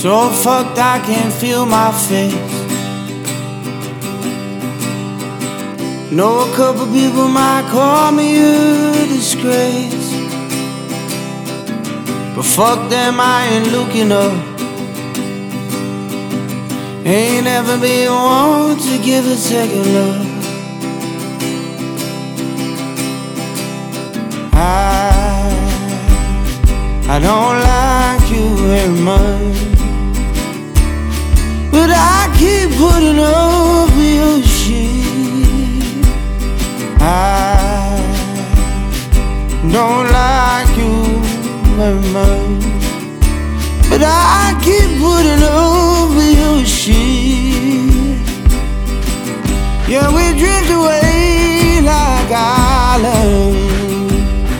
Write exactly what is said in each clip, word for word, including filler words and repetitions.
So fucked I can't feel my face. Know a couple people might call me a disgrace, but fuck them, I ain't looking up. Ain't ever been one to give a second look. I, I don't like you very much, but I keep putting up with your shit. I don't like you very much, but I keep putting up with your shit. Yeah, we drift away like islands,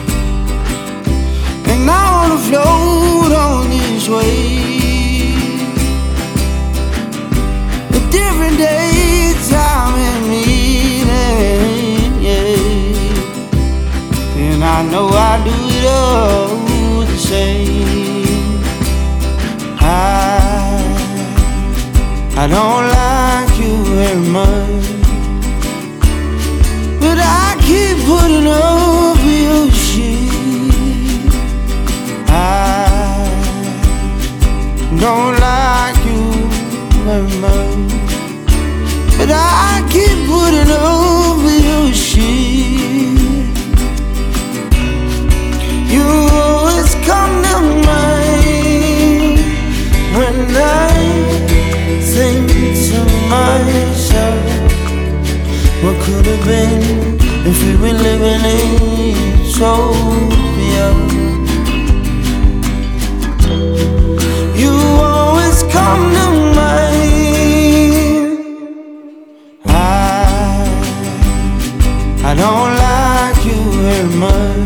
and I wanna float on this wave. A different day, time and meaning, yeah. And I know I do it all the same. I, I don't like you very much, but I keep putting up with your shit. I don't like you very much, but I keep putting up with your shit. You always come to mind when I think to myself, what could have been if we were living in utopia? You always come to mind. I, I don't like you very much,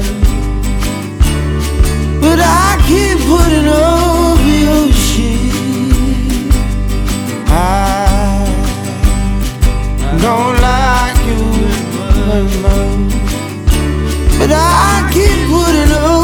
but I keep putting up with your shit. I don't like you very much, but I keep putting up